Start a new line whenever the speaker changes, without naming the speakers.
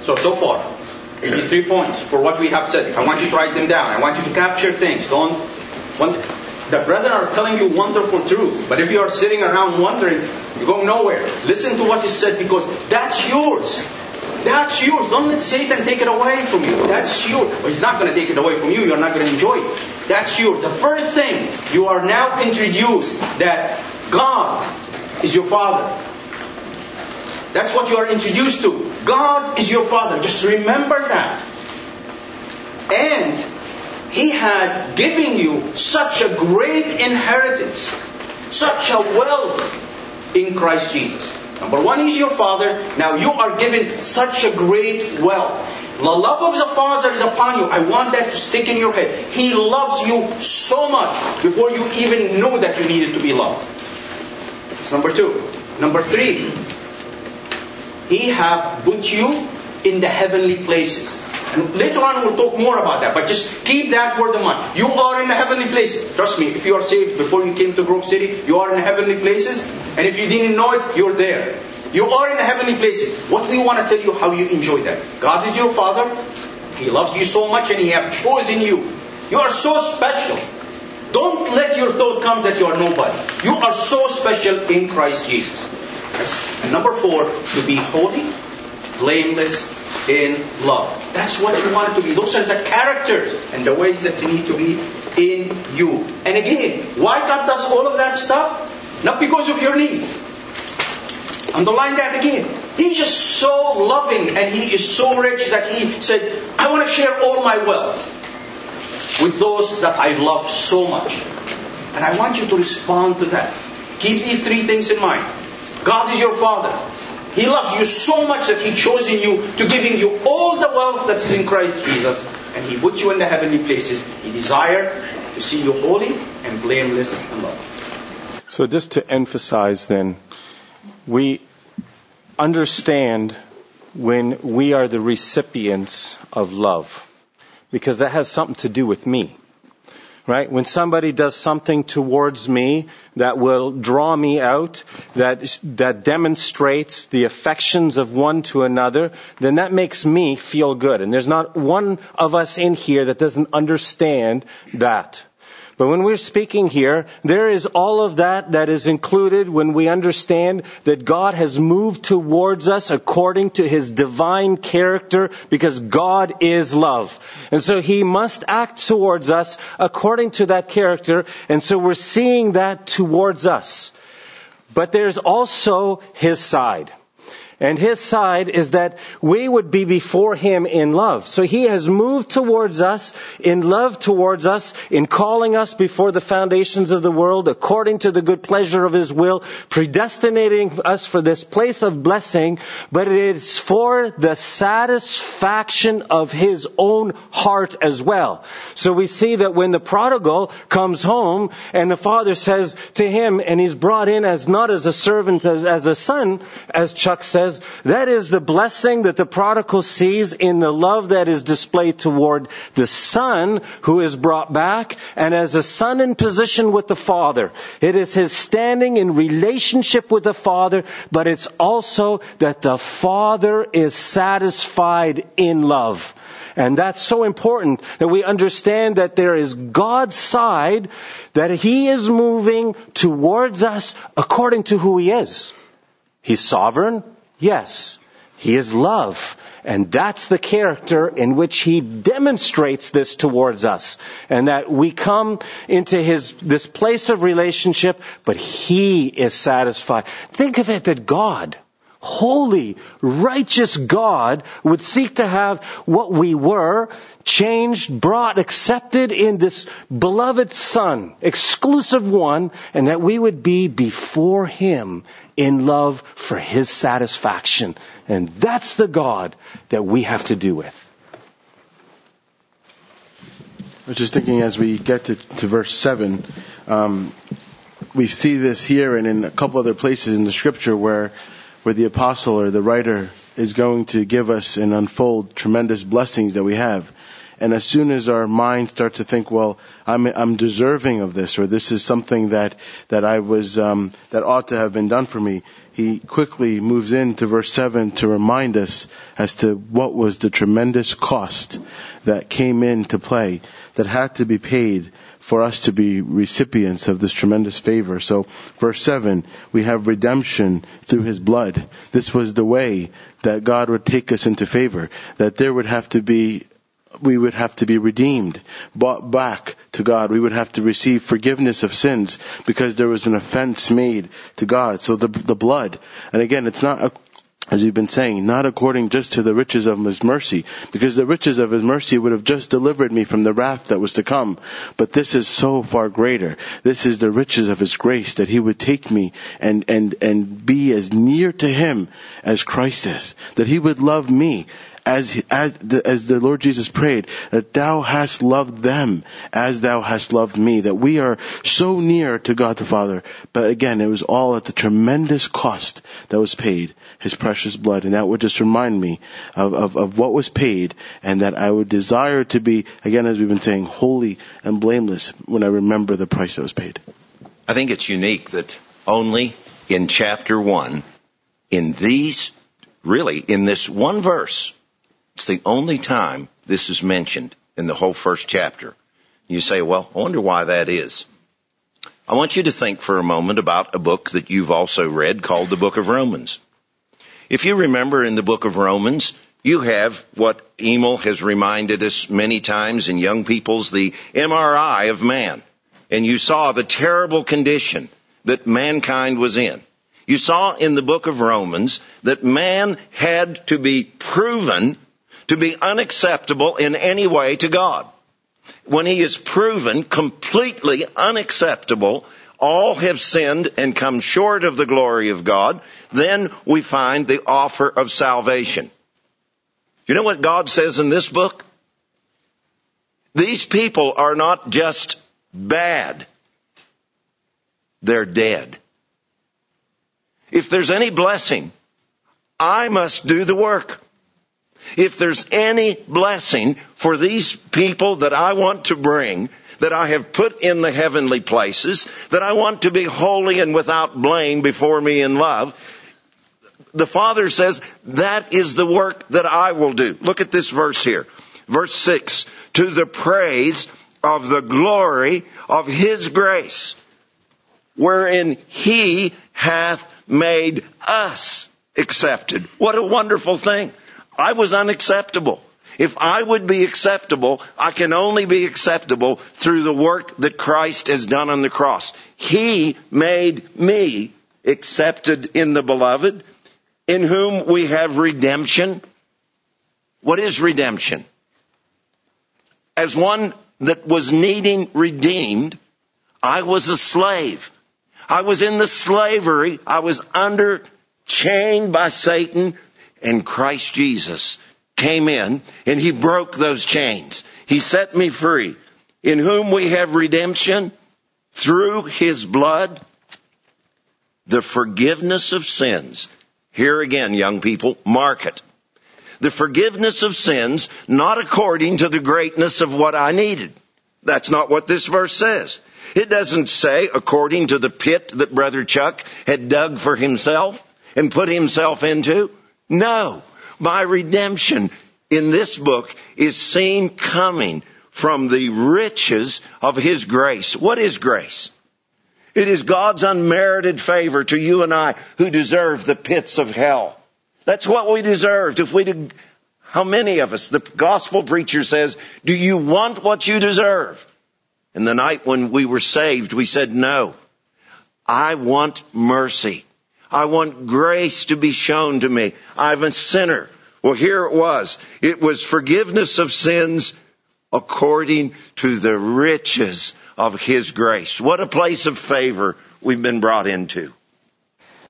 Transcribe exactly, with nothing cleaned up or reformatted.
So, so far, these three points for what we have said. I want you to write them down. I want you to capture things. Don't. One, the brethren are telling you wonderful truth. But if you are sitting around wondering, you're going nowhere. Listen to what is said, because that's yours. That's yours. Don't let Satan take it away from you. That's yours. Well, he's not going to take it away from you. You're not going to enjoy it. That's yours. The first thing, you are now introduced that God is your Father. That's what you are introduced to. God is your Father. Just remember that. And He had given you such a great inheritance, such a wealth in Christ Jesus. Number one, He's your Father. Now you are given such a great wealth. The love of the Father is upon you. I want that to stick in your head. He loves you so much before you even know that you needed to be loved. That's number two. Number three, He have put you in the heavenly places. And later on we'll talk more about that. But just keep that word in mind. You are in the heavenly places. Trust me, if you are saved before you came to Grove City, you are in the heavenly places. And if you didn't know it, you're there. You are in the heavenly places. What we want to tell you, how you enjoy that. God is your Father. He loves you so much and He have chosen you. You are so special. Don't let your thought come that you are nobody. You are so special in Christ Jesus. That's, and number four, to be holy, blameless, in love. That's what you want it to be. Those are the characters and the ways that you need to be in you. And again, why God does all of that stuff? Not because of your need. Underline that again. He's just so loving and He is so rich that He said, I want to share all my wealth with those that I love so much. And I want you to respond to that. Keep these three things in mind. God is your Father. He loves you so much that He chosen you to giving you all the wealth that is in Christ Jesus. And He put you in the heavenly places. He desired to see you holy and blameless in love.
So just to emphasize then, we understand when we are the recipients of love, because that has something to do with me. Right? When somebody does something towards me that will draw me out, that that demonstrates the affections of one to another, then that makes me feel good. And there's not one of us in here that doesn't understand that. But when we're speaking here, there is all of that that is included when we understand that God has moved towards us according to His divine character, because God is love. And so He must act towards us according to that character. And so we're seeing that towards us. But there's also His side. And His side is that we would be before Him in love. So He has moved towards us, in love towards us, in calling us before the foundations of the world, according to the good pleasure of His will, predestinating us for this place of blessing, but it is for the satisfaction of His own heart as well. So we see that when the prodigal comes home and the father says to him, and he's brought in as not as a servant, as, as a son, as Chuck says, that is the blessing that the prodigal sees in the love that is displayed toward the son who is brought back, and as a son in position with the father. It is his standing in relationship with the father, but it's also that the father is satisfied in love. And that's so important that we understand that there is God's side, that He is moving towards us according to who He is. He's sovereign. Yes, He is love. And that's the character in which He demonstrates this towards us. And that we come into His, this place of relationship, but He is satisfied. Think of it that God, holy, righteous God, would seek to have what we were changed, brought, accepted in this beloved Son, exclusive one, and that we would be before Him in love for His satisfaction. And that's the God that we have to do with.
I was just thinking as we get to, to verse seven, um, we see this here and in a couple other places in the Scripture where where the apostle or the writer is going to give us and unfold tremendous blessings that we have. And as soon as our minds start to think, well, I'm I'm deserving of this, or this is something that that I was um, that ought to have been done for me, he he quickly moves into verse seven to remind us as to what was the tremendous cost that came into play, that had to be paid for us to be recipients of this tremendous favor. So, verse seven, we have redemption through his blood. This was the way that God would take us into favor, that there would have to be we would have to be redeemed, brought back to God. We would have to receive forgiveness of sins because there was an offense made to God. So the the blood, and again, it's not, as you've been saying, not according just to the riches of his mercy, because the riches of his mercy would have just delivered me from the wrath that was to come. But this is so far greater. This is the riches of his grace, that he would take me and, and, and be as near to him as Christ is, that he would love me as, as the, as the Lord Jesus prayed, that thou hast loved them as thou hast loved me, that we are so near to God the Father. But again, it was all at the tremendous cost that was paid, his precious blood. And that would just remind me of, of, of what was paid, and that I would desire to be, again, as we've been saying, holy and blameless when I remember the price that was paid.
I think it's unique that only in chapter one, in these, really, in this one verse, it's the only time this is mentioned in the whole first chapter. You say, well, I wonder why that is. I want you to think for a moment about a book that you've also read called the Book of Romans. If you remember, in the Book of Romans, you have what Emil has reminded us many times in young people's, the M R I of man. And you saw the terrible condition that mankind was in. You saw in the Book of Romans that man had to be proven to be unacceptable in any way to God. When he is proven completely unacceptable, all have sinned and come short of the glory of God, then we find the offer of salvation. You know what God says in this book? These people are not just bad, they're dead. If there's any blessing, I must do the work. If there's any blessing for these people that I want to bring, that I have put in the heavenly places, that I want to be holy and without blame before me in love, the Father says, that is the work that I will do. Look at this verse here. Verse six, to the praise of the glory of his grace, wherein he hath made us accepted. What a wonderful thing. I was unacceptable. If I would be acceptable, I can only be acceptable through the work that Christ has done on the cross. He made me accepted in the Beloved, in whom we have redemption. What is redemption? As one that was needing redeemed, I was a slave. I was in the slavery. I was under, chained by Satan, and Christ Jesus came in and he broke those chains. He set me free. In whom we have redemption through his blood, the forgiveness of sins. Here again, young people, mark it. The forgiveness of sins, not according to the greatness of what I needed. That's not what this verse says. It doesn't say according to the pit that Brother Chuck had dug for himself and put himself into. No, my redemption in this book is seen coming from the riches of his grace. What is grace? It is God's unmerited favor to you and I who deserve the pits of hell. That's what we deserved. If we did, how many of us, the gospel preacher says, do you want what you deserve? And the night when we were saved, we said, no, I want mercy. I want grace to be shown to me. I'm a sinner. Well, here it was. It was forgiveness of sins according to the riches of his grace. What a place of favor we've been brought into.